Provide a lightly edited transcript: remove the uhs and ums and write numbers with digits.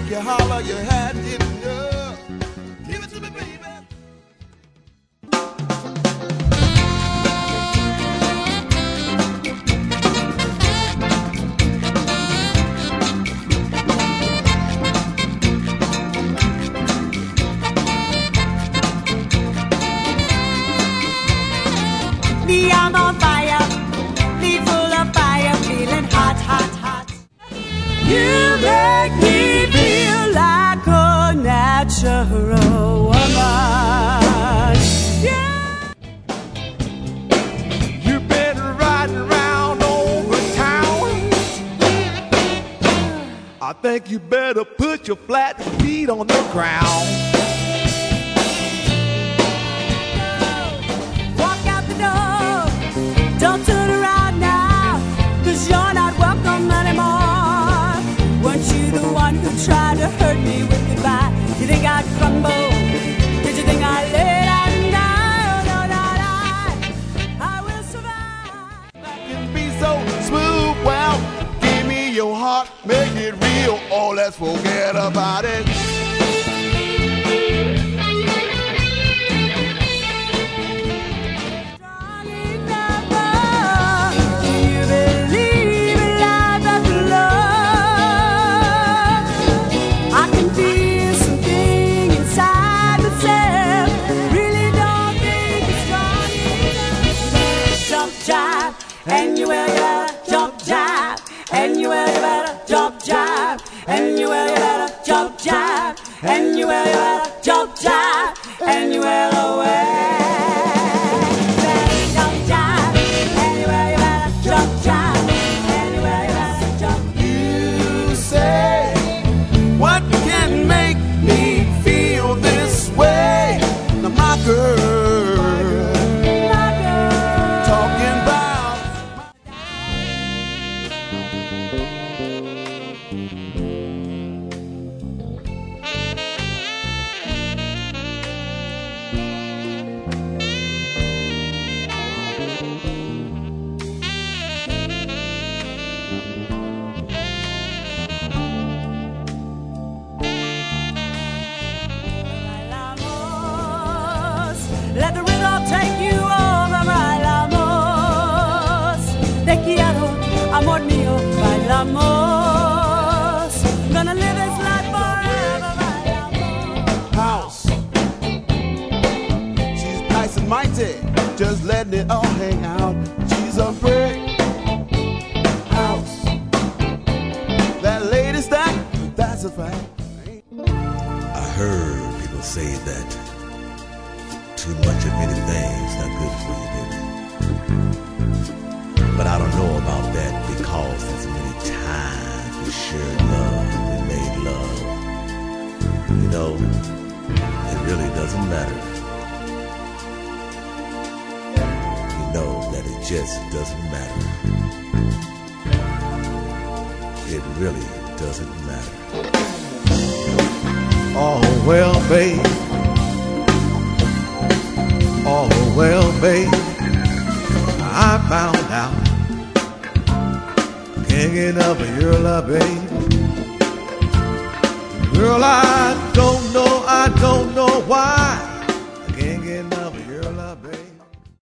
make you holler, you had enough. Give it to me, baby. Me, I'm on fire, me full of fire, feeling hot, hot, hot. You make me feel like a natural woman. Yeah. You've been riding around over town. I think you better put your flat feet on the ground. Walk out the door, don't turn around now, 'cause you're not welcome anymore. Weren't you the one who tried to hurt me with goodbye? You think I'd crumble? Did you think I'd lay down and die? Oh, no, not I will survive. That can be so smooth. Well, give me your heart, make it real, or let's forget about it. And you better jump jive, and you better jump jive, and you better jump jive, and you better jump jive, and you better jump jive, and you better jump jive, and you better jump. You say, what can make me feel this way? Now my girl, talking about let the rhythm take you over, bailamos. Te quiero, amor mío, bailamos. Gonna live this life forever, bailamos. house. She's nice and mighty, just letting it all hang out. She's a brick house. That lady stack, that's a fact. I heard people say that too much of anything's not good for you, baby. But I don't know about that, because there's many times we shared love, we made love. You know, it really doesn't matter. You know that it just doesn't matter. It really doesn't matter. Oh, well, babe. Oh, well, babe, I found out I can't get enough of your love, babe. Girl, I don't know why